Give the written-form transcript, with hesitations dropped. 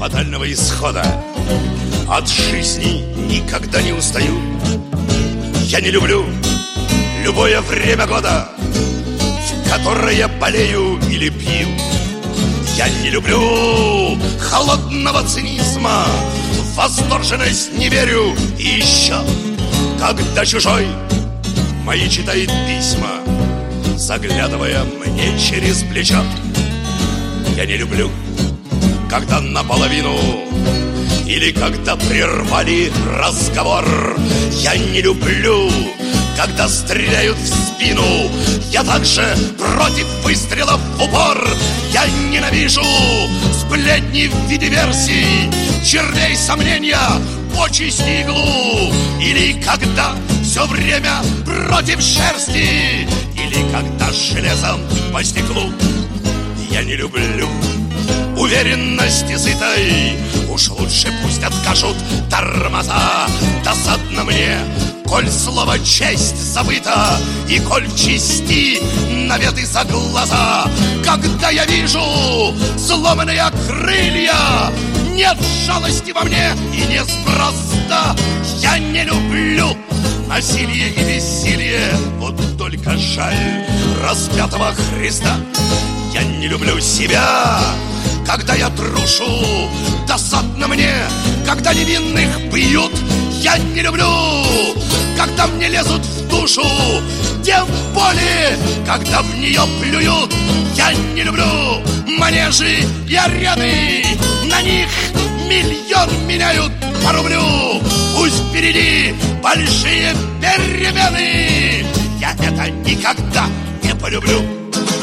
фатального исхода. От жизни никогда не устаю. Я не люблю любое время года, в которое болею или пью. Я не люблю холодного цинизма, в восторженность не верю. И еще, когда чужой мои читает письма, заглядывая мне через плечо. Я не люблю, когда наполовину или когда прервали разговор. Я не люблю, когда стреляют в спину. Я также против выстрелов в упор. Я ненавижу сплетни в виде версий, червей сомнения, почести иглу. Или когда все время против шерсти, или когда железом по стеклу. Я не люблю уверенности сытой, уж лучше пусть откажут тормоза. Досадно мне, коль слово честь забыто, и коль в чести наветы за глаза. Когда я вижу сломанные крылья, нет жалости во мне и неспроста. Я не люблю насилие и бессилие, вот только жаль распятого Христа. Я не люблю себя, когда я трушу. Досадно мне, когда невинных бьют. Я не люблю, когда мне лезут в душу, тем более, когда в нее плюют. Я не люблю манежи и арены, на них миллион меняют по рублю. Пусть впереди большие перемены, я это никогда не полюблю.